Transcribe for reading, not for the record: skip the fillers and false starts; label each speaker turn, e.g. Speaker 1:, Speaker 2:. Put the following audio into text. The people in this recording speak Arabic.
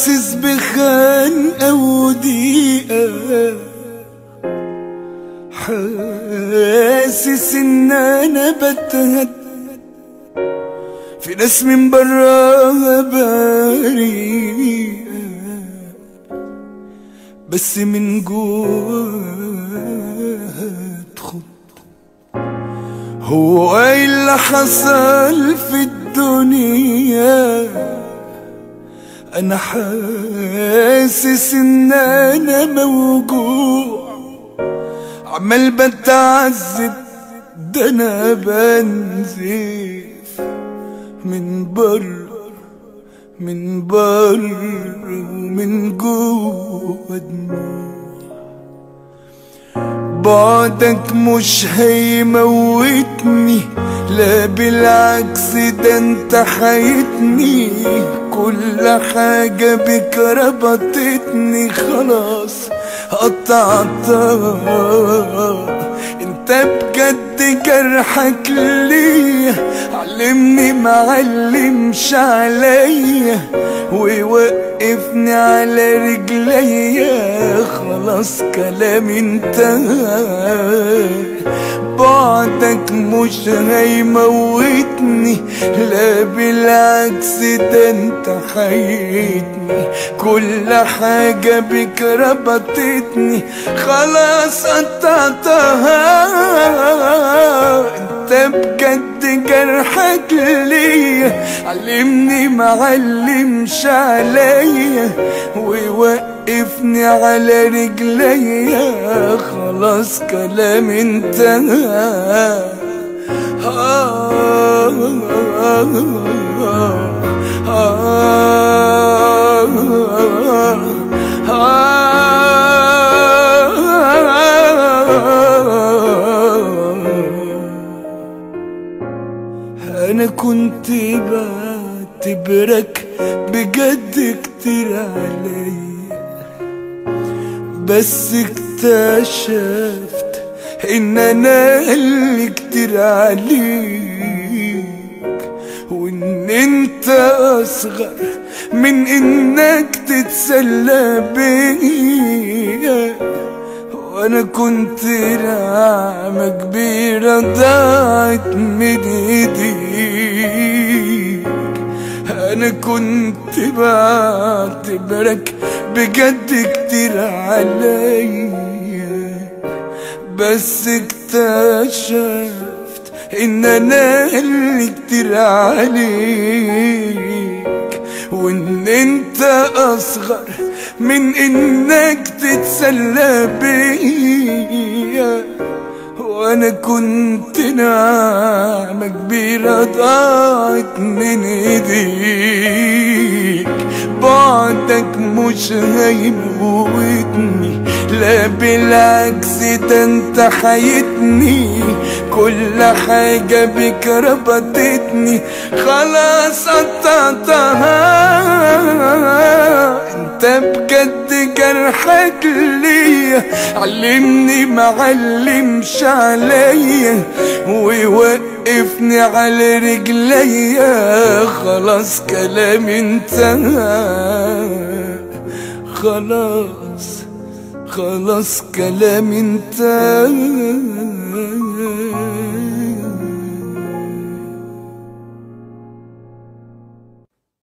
Speaker 1: حاسس بخنقة وضيقة، حاسس ان انا بتهد في ناس من براها بريئة، بس من جواها تخط. هو ايه اللي حصل في الدنيا؟ انا حاسس ان انا موجوع، عمال بتعذب، ده انا بنزف من بر ومن جوه دموع. بعدك مش هيموتني، لا بالعكس ده انت حيتني. كل حاجة بك ربطتني خلاص قطعتها. انت بجد جرحك ليا علمني معلمش عليا، ويوقفني على رجليا، خلاص كلامي انتهى. بعدك مش هيموتني، لا بالعكس ده انت حيتني. كل حاجة بك ربطتني خلاص قطعتها. انت بجد جرحك ليا علمني معلمش عليا، ويوقفني على رجليا، خلاص كلامي انتهى. انا كنت بعتبرك بجد كتير عليا، بس اكتشفت ان انا اللي كتير عليك، وان انت اصغر من انك تتسلى بيا. وانا كنت نعمة كبيرة ضاعت من ايديك. انا كنت بعتبرك بجد كتير عليا، بس اكتشفت ان انا اللي كتير عليك، وان انت اصغر من انك تتسلى بيا. وانا كنت نعمة كبيرة ضاعت من ايديك. بعدك مش هيموتني، لا بالعكس ده انت حيتني. كل حاجة بك ربطتني خلاص قطعتها. انت بجد جرحك ليا علمني معلمش عليا، ويوقفني على رجليا، خلاص كلامي انتهى. خلاص كلامي انتهى.